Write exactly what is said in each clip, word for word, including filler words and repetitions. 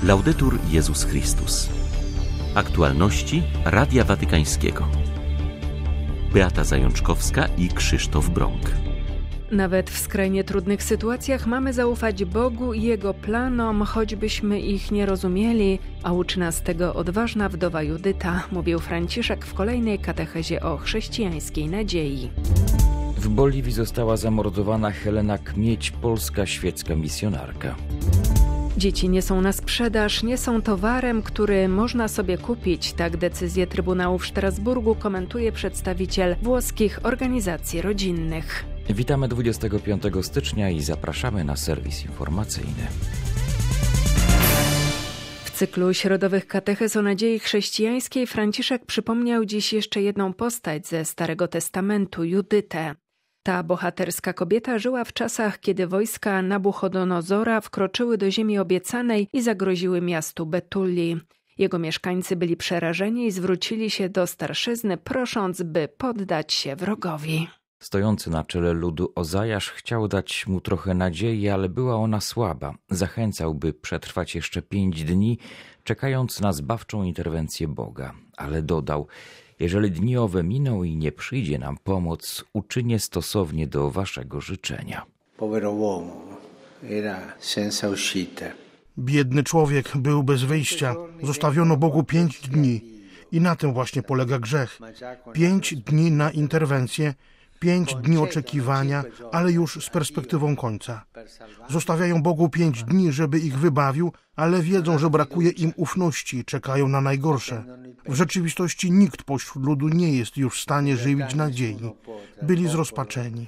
Laudetur Jezus Chrystus. Aktualności Radia Watykańskiego. Beata Zajączkowska i Krzysztof Brąk. Nawet w skrajnie trudnych sytuacjach mamy zaufać Bogu i Jego planom, choćbyśmy ich nie rozumieli, a uczy nas tego odważna wdowa Judyta, mówił Franciszek w kolejnej katechezie o chrześcijańskiej nadziei. W Boliwii została zamordowana Helena Kmieć, polska świecka misjonarka. Dzieci nie są na sprzedaż, nie są towarem, który można sobie kupić. Tak decyzję Trybunału w Strasburgu komentuje przedstawiciel włoskich organizacji rodzinnych. Witamy dwudziestego piątego stycznia i zapraszamy na serwis informacyjny. W cyklu środowych katechez o nadziei chrześcijańskiej Franciszek przypomniał dziś jeszcze jedną postać ze Starego Testamentu, Judytę. Ta bohaterska kobieta żyła w czasach, kiedy wojska Nabuchodonozora wkroczyły do ziemi obiecanej i zagroziły miastu Betuli. Jego mieszkańcy byli przerażeni i zwrócili się do starszyzny, prosząc, by poddać się wrogowi. Stojący na czele ludu Ozajasz chciał dać mu trochę nadziei, ale była ona słaba. Zachęcał, by przetrwać jeszcze pięć dni, czekając na zbawczą interwencję Boga. Ale dodał: jeżeli dni owe miną i nie przyjdzie nam pomoc, uczynię stosownie do waszego życzenia. Biedny człowiek był bez wyjścia. Zostawiono Bogu pięć dni. I na tym właśnie polega grzech. Pięć dni na interwencję, pięć dni oczekiwania, ale już z perspektywą końca. Zostawiają Bogu pięć dni, żeby ich wybawił, ale wiedzą, że brakuje im ufności i czekają na najgorsze. W rzeczywistości nikt pośród ludu nie jest już w stanie żywić nadziei. Byli zrozpaczeni.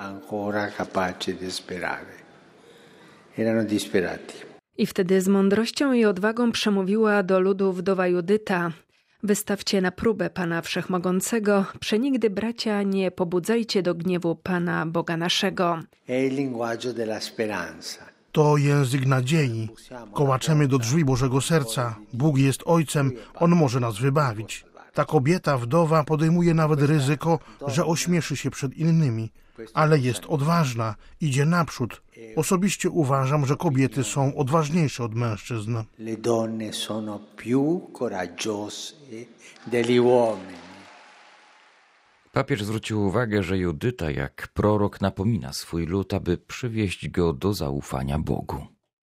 I wtedy z mądrością i odwagą przemówiła do ludu wdowa Judyta: wystawcie na próbę Pana Wszechmogącego, przenigdy, bracia, nie pobudzajcie do gniewu Pana Boga naszego. To język nadziei. Kołaczemy do drzwi Bożego Serca. Bóg jest Ojcem, On może nas wybawić. Ta kobieta, wdowa, podejmuje nawet ryzyko, że ośmieszy się przed innymi. Ale jest odważna, idzie naprzód. Osobiście uważam, że kobiety są odważniejsze od mężczyzn. Le donne sono più coraggiose degli uomini. Papież zwrócił uwagę, że Judyta jak prorok napomina swój lud, aby przywieść go do zaufania Bogu.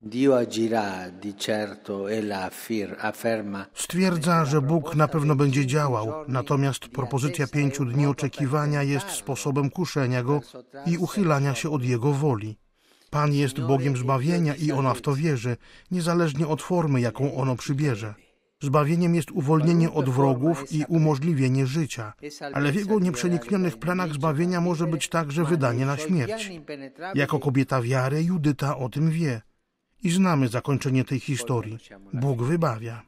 Stwierdza, że Bóg na pewno będzie działał, natomiast propozycja pięciu dni oczekiwania jest sposobem kuszenia Go i uchylania się od Jego woli. Pan jest Bogiem zbawienia i ona w to wierzy, niezależnie od formy, jaką ono przybierze. Zbawieniem jest uwolnienie od wrogów i umożliwienie życia, ale w Jego nieprzeniknionych planach zbawienia może być także wydanie na śmierć. Jako kobieta wiary Judyta o tym wie. I znamy zakończenie tej historii. Bóg wybawia.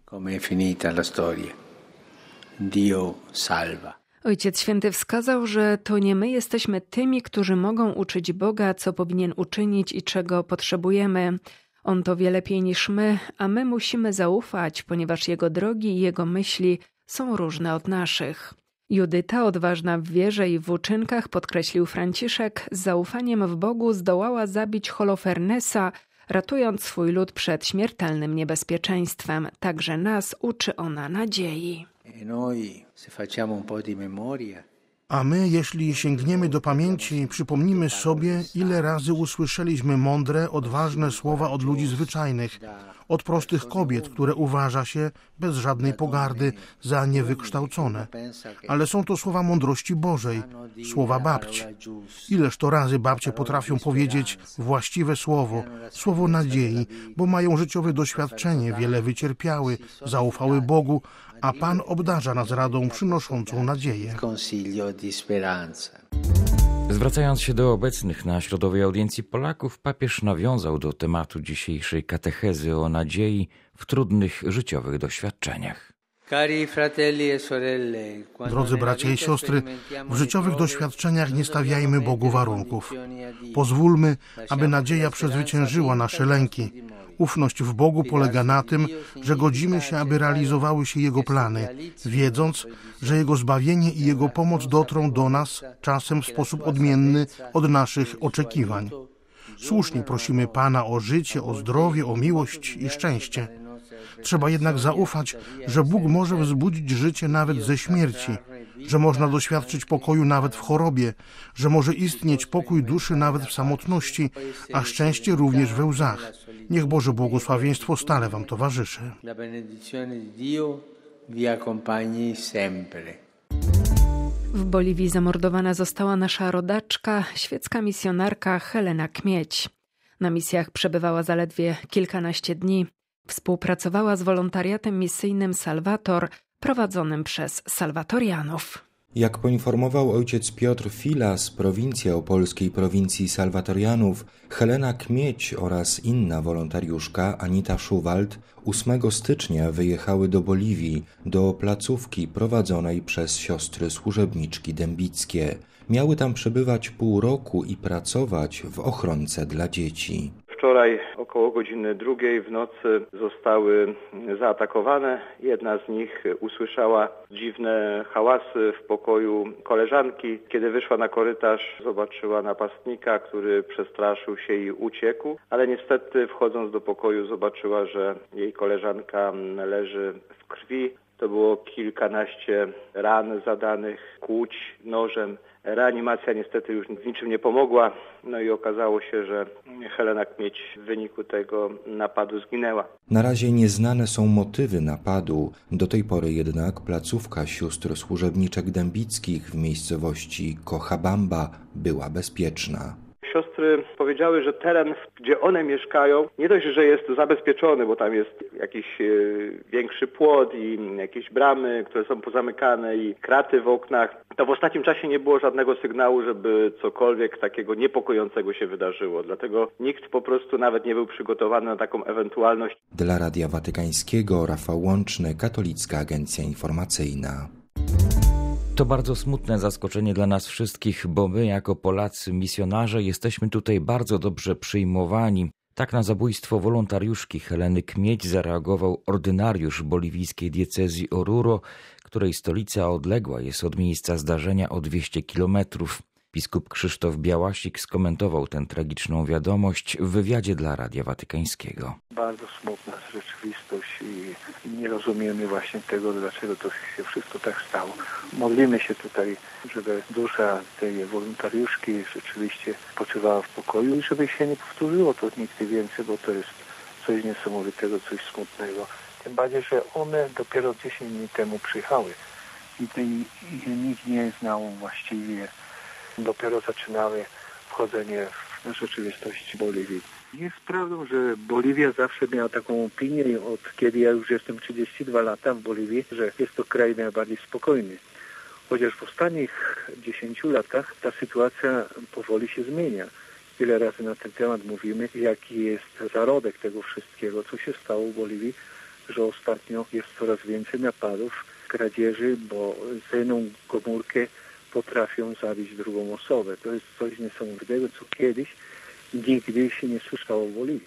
Ojciec Święty wskazał, że to nie my jesteśmy tymi, którzy mogą uczyć Boga, co powinien uczynić i czego potrzebujemy. On to wie lepiej niż my, a my musimy zaufać, ponieważ Jego drogi i Jego myśli są różne od naszych. Judyta, odważna w wierze i w uczynkach, podkreślił Franciszek, z zaufaniem w Bogu zdołała zabić Holofernesa, ratując swój lud przed śmiertelnym niebezpieczeństwem. Także nas uczy ona nadziei. A my, jeśli sięgniemy do pamięci, przypomnimy sobie, ile razy usłyszeliśmy mądre, odważne słowa od ludzi zwyczajnych, od prostych kobiet, które uważa się, bez żadnej pogardy, za niewykształcone. Ale są to słowa mądrości Bożej, słowa babci. Ileż to razy babcie potrafią powiedzieć właściwe słowo, słowo nadziei, bo mają życiowe doświadczenie, wiele wycierpiały, zaufały Bogu, a Pan obdarza nas radą przynoszącą nadzieję. Zwracając się do obecnych na środowej audiencji Polaków, papież nawiązał do tematu dzisiejszej katechezy o nadziei w trudnych życiowych doświadczeniach. Drodzy bracia i siostry, w życiowych doświadczeniach nie stawiajmy Bogu warunków. Pozwólmy, aby nadzieja przezwyciężyła nasze lęki. Ufność w Bogu polega na tym, że godzimy się, aby realizowały się Jego plany, wiedząc, że Jego zbawienie i Jego pomoc dotrą do nas czasem w sposób odmienny od naszych oczekiwań. Słusznie prosimy Pana o życie, o zdrowie, o miłość i szczęście. Trzeba jednak zaufać, że Bóg może wzbudzić życie nawet ze śmierci, że można doświadczyć pokoju nawet w chorobie, że może istnieć pokój duszy nawet w samotności, a szczęście również we łzach. Niech Boże błogosławieństwo stale Wam towarzyszy. W Boliwii zamordowana została nasza rodaczka, świecka misjonarka Helena Kmieć. Na misjach przebywała zaledwie kilkanaście dni. Współpracowała z wolontariatem misyjnym Salvator, prowadzonym przez salwatorianów. Jak poinformował ojciec Piotr Fila z prowincji opolskiej prowincji salwatorianów, Helena Kmieć oraz inna wolontariuszka Anita Schuwald ósmego stycznia wyjechały do Boliwii, do placówki prowadzonej przez siostry służebniczki dębickie. Miały tam przebywać pół roku i pracować w ochronce dla dzieci. Wczoraj około godziny drugiej w nocy zostały zaatakowane. Jedna z nich usłyszała dziwne hałasy w pokoju koleżanki. Kiedy wyszła na korytarz, zobaczyła napastnika, który przestraszył się i uciekł, ale niestety wchodząc do pokoju zobaczyła, że jej koleżanka leży w krwi. To było kilkanaście ran zadanych, kłuć nożem. Reanimacja niestety już w niczym nie pomogła, no i okazało się, że Helena Kmieć w wyniku tego napadu zginęła. Na razie nieznane są motywy napadu. Do tej pory jednak placówka sióstr służebniczek dębickich w miejscowości Cochabamba była bezpieczna. Siostry powiedziały, że teren, gdzie one mieszkają, nie dość, że jest zabezpieczony, bo tam jest jakiś większy płot i jakieś bramy, które są pozamykane i kraty w oknach, to w ostatnim czasie nie było żadnego sygnału, żeby cokolwiek takiego niepokojącego się wydarzyło. Dlatego nikt po prostu nawet nie był przygotowany na taką ewentualność. Dla Radia Watykańskiego Rafał Łączny, Katolicka Agencja Informacyjna. To bardzo smutne zaskoczenie dla nas wszystkich, bo my jako Polacy misjonarze jesteśmy tutaj bardzo dobrze przyjmowani. Tak na zabójstwo wolontariuszki Heleny Kmieć zareagował ordynariusz boliwijskiej diecezji Oruro, której stolica odległa jest od miejsca zdarzenia o dwieście kilometrów. Biskup Krzysztof Białasik skomentował tę tragiczną wiadomość w wywiadzie dla Radia Watykańskiego. Bardzo smutna rzeczywistość i nie rozumiemy właśnie tego, dlaczego to się wszystko tak stało. Modlimy się tutaj, żeby dusza tej wolontariuszki rzeczywiście spoczywała w pokoju i żeby się nie powtórzyło to nigdy więcej, bo to jest coś niesamowitego, coś smutnego. Tym bardziej, że one dopiero dziesięć dni temu przyjechały i tej, nikt nie znał właściwie. Dopiero zaczynały wchodzenie w rzeczywistość Boliwii. Jest prawdą, że Boliwia zawsze miała taką opinię, od kiedy ja już jestem trzydzieści dwa lata w Boliwii, że jest to kraj najbardziej spokojny. Chociaż w ostatnich dziesięciu latach ta sytuacja powoli się zmienia. Wiele razy na ten temat mówimy, jaki jest zarodek tego wszystkiego, co się stało w Boliwii, że ostatnio jest coraz więcej napadów, kradzieży, bo za jedną komórkę potrafią zabić drugą osobę. To jest coś niesamowitego, co kiedyś nigdy się nie słyszało w Boliwii.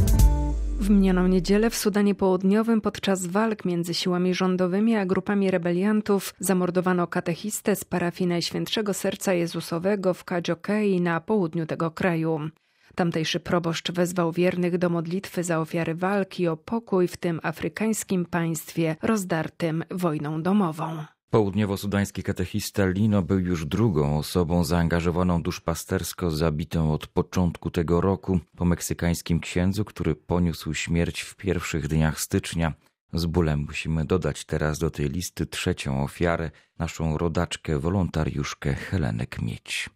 W minioną niedzielę w Sudanie Południowym podczas walk między siłami rządowymi a grupami rebeliantów zamordowano katechistę z parafii Najświętszego Serca Jezusowego w Kajokei na południu tego kraju. Tamtejszy proboszcz wezwał wiernych do modlitwy za ofiary walki o pokój w tym afrykańskim państwie rozdartym wojną domową. Południowo-sudański katechista Lino był już drugą osobą zaangażowaną duszpastersko zabitą od początku tego roku po meksykańskim księdzu, który poniósł śmierć w pierwszych dniach stycznia. Z bólem musimy dodać teraz do tej listy trzecią ofiarę, naszą rodaczkę, wolontariuszkę Helenę Kmieć.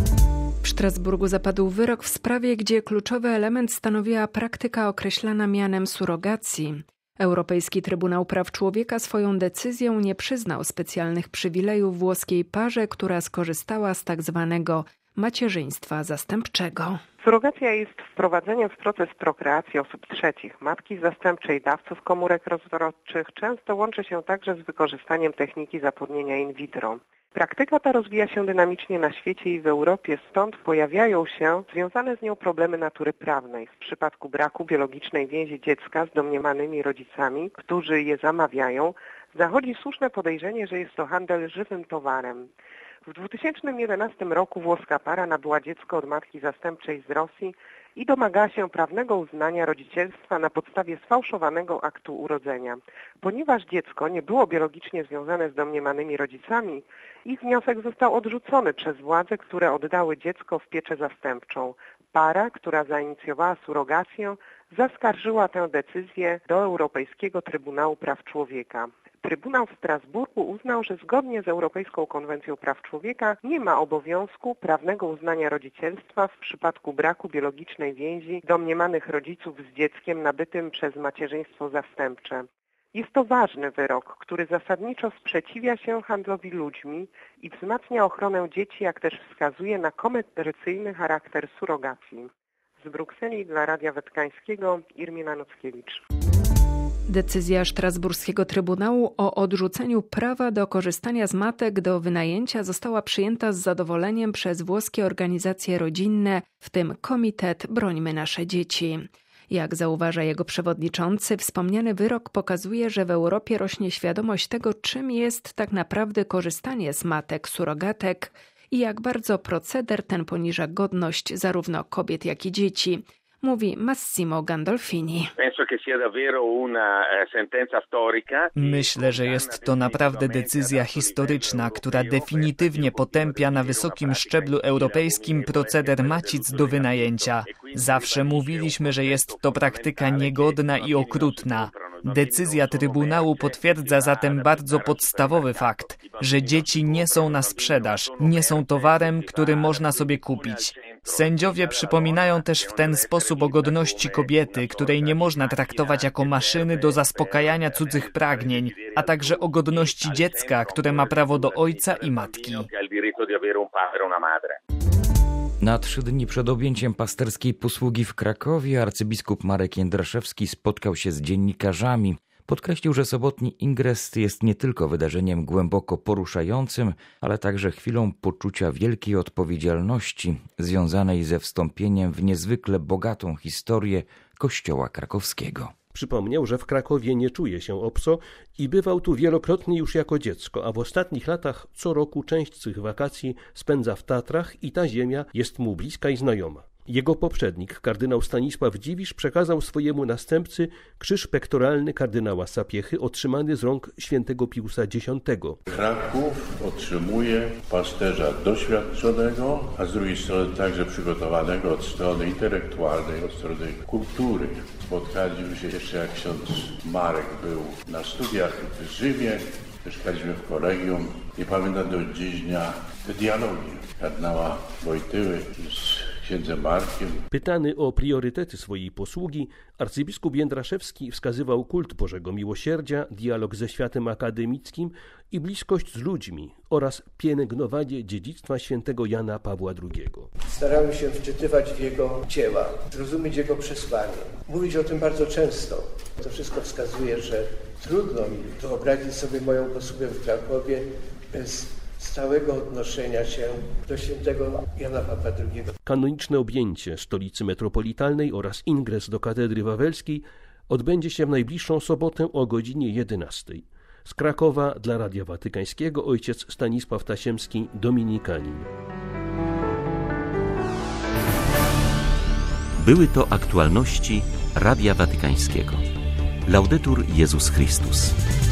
W Strasburgu zapadł wyrok w sprawie, gdzie kluczowy element stanowiła praktyka określana mianem surogacji. Europejski Trybunał Praw Człowieka swoją decyzją nie przyznał specjalnych przywilejów włoskiej parze, która skorzystała z tak zwanego macierzyństwa zastępczego. Surogacja jest wprowadzeniem w proces prokreacji osób trzecich. Matki zastępczej dawców komórek rozrodczych często łączy się także z wykorzystaniem techniki zapłodnienia in vitro. Praktyka ta rozwija się dynamicznie na świecie i w Europie, stąd pojawiają się związane z nią problemy natury prawnej. W przypadku braku biologicznej więzi dziecka z domniemanymi rodzicami, którzy je zamawiają, zachodzi słuszne podejrzenie, że jest to handel żywym towarem. W dwa tysiące jedenastym roku włoska para nabyła dziecko od matki zastępczej z Rosji i domagała się prawnego uznania rodzicielstwa na podstawie sfałszowanego aktu urodzenia. Ponieważ dziecko nie było biologicznie związane z domniemanymi rodzicami, ich wniosek został odrzucony przez władze, które oddały dziecko w pieczę zastępczą. Para, która zainicjowała surogację, zaskarżyła tę decyzję do Europejskiego Trybunału Praw Człowieka. Trybunał w Strasburgu uznał, że zgodnie z Europejską Konwencją Praw Człowieka nie ma obowiązku prawnego uznania rodzicielstwa w przypadku braku biologicznej więzi domniemanych rodziców z dzieckiem nabytym przez macierzyństwo zastępcze. Jest to ważny wyrok, który zasadniczo sprzeciwia się handlowi ludźmi i wzmacnia ochronę dzieci, jak też wskazuje na komercyjny charakter surogacji. Z Brukseli dla Radia Watykańskiego Irmina Nockiewicz. Decyzja Strasburskiego Trybunału o odrzuceniu prawa do korzystania z matek do wynajęcia została przyjęta z zadowoleniem przez włoskie organizacje rodzinne, w tym Komitet Brońmy Nasze Dzieci. Jak zauważa jego przewodniczący, wspomniany wyrok pokazuje, że w Europie rośnie świadomość tego, czym jest tak naprawdę korzystanie z matek surogatek i jak bardzo proceder ten poniża godność zarówno kobiet, jak i dzieci, mówi Massimo Gandolfini. Myślę, że jest to naprawdę decyzja historyczna, która definitywnie potępia na wysokim szczeblu europejskim proceder macic do wynajęcia. Zawsze mówiliśmy, że jest to praktyka niegodna i okrutna. Decyzja Trybunału potwierdza zatem bardzo podstawowy fakt, że dzieci nie są na sprzedaż, nie są towarem, który można sobie kupić. Sędziowie przypominają też w ten sposób o godności kobiety, której nie można traktować jako maszyny do zaspokajania cudzych pragnień, a także o godności dziecka, które ma prawo do ojca i matki. Na trzy dni przed objęciem pasterskiej posługi w Krakowie arcybiskup Marek Jędraszewski spotkał się z dziennikarzami. Podkreślił, że sobotni ingres jest nie tylko wydarzeniem głęboko poruszającym, ale także chwilą poczucia wielkiej odpowiedzialności związanej ze wstąpieniem w niezwykle bogatą historię Kościoła krakowskiego. Przypomniał, że w Krakowie nie czuje się obco i bywał tu wielokrotnie już jako dziecko, a w ostatnich latach co roku część swych wakacji spędza w Tatrach i ta ziemia jest mu bliska i znajoma. Jego poprzednik, kardynał Stanisław Dziwisz, przekazał swojemu następcy krzyż pektoralny kardynała Sapiechy otrzymany z rąk świętego Piusa Dziesiątego. Kraków otrzymuje pasterza doświadczonego, a z drugiej strony także przygotowanego od strony intelektualnej, od strony kultury. Spotkaliśmy się jeszcze jak ksiądz Marek był na studiach w Rzymie, mieszkaliśmy w kolegium i pamiętam do dziś dnia te dialogi kardynała Wojtyły z księdzem Markiem. Pytany o priorytety swojej posługi, arcybiskup Jędraszewski wskazywał kult Bożego Miłosierdzia, dialog ze światem akademickim i bliskość z ludźmi oraz pielęgnowanie dziedzictwa świętego Jana Pawła drugiego. Staramy się wczytywać w jego dzieła, zrozumieć jego przesłanie, mówić o tym bardzo często. To wszystko wskazuje, że trudno mi wyobrazić sobie moją posługę w Krakowie bez stałego odnoszenia się do świętego Jana Pawła drugiego. Kanoniczne objęcie stolicy metropolitalnej oraz ingres do katedry wawelskiej odbędzie się w najbliższą sobotę o godzinie jedenastej. Z Krakowa dla Radia Watykańskiego ojciec Stanisław Tasiemski, dominikanin. Były to aktualności Radia Watykańskiego. Laudetur Jezus Chrystus.